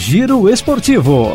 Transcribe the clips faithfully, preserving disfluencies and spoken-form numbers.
Giro Esportivo.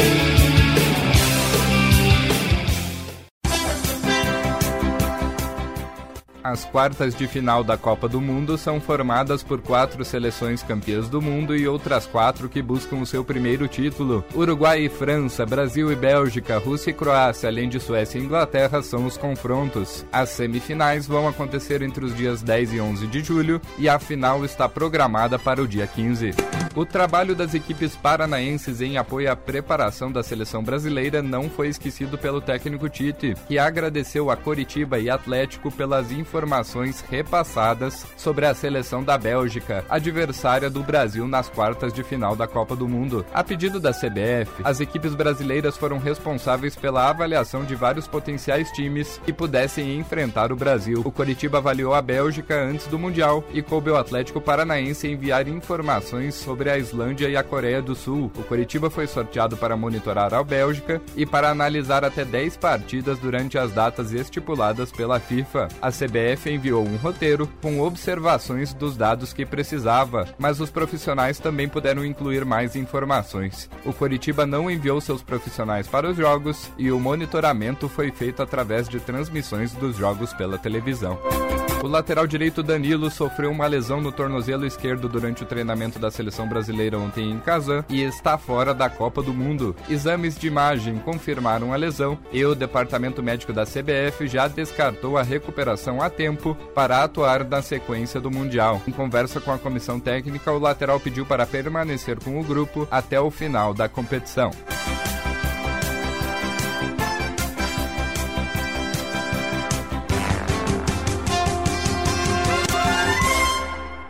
As quartas de final da Copa do Mundo são formadas por quatro seleções campeãs do mundo e outras quatro que buscam o seu primeiro título. Uruguai e França, Brasil e Bélgica, Rússia e Croácia, além de Suécia e Inglaterra, são os confrontos. As semifinais vão acontecer entre os dias dez e onze de julho e a final está programada para o dia quinze. O trabalho das equipes paranaenses em apoio à preparação da seleção brasileira não foi esquecido pelo técnico Tite, que agradeceu a Coritiba e Atlético pelas informações informações repassadas sobre a seleção da Bélgica, adversária do Brasil nas quartas de final da Copa do Mundo. A pedido da C B F, as equipes brasileiras foram responsáveis pela avaliação de vários potenciais times que pudessem enfrentar o Brasil. O Coritiba avaliou a Bélgica antes do Mundial e coube ao Atlético Paranaense enviar informações sobre a Islândia e a Coreia do Sul. O Coritiba foi sorteado para monitorar a Bélgica e para analisar até dez partidas durante as datas estipuladas pela FIFA. A C B F enviou um roteiro com observações dos dados que precisava, mas os profissionais também puderam incluir mais informações. O Coritiba não enviou seus profissionais para os jogos e o monitoramento foi feito através de transmissões dos jogos pela televisão. O lateral direito Danilo sofreu uma lesão no tornozelo esquerdo durante o treinamento da seleção brasileira ontem em Kazan e está fora da Copa do Mundo. Exames de imagem confirmaram a lesão e o departamento médico da C B F já descartou a recuperação a tempo para atuar na sequência do Mundial. Em conversa com a comissão técnica, o lateral pediu para permanecer com o grupo até o final da competição.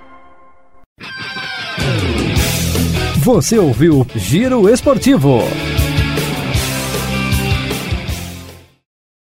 Você ouviu Giro Esportivo.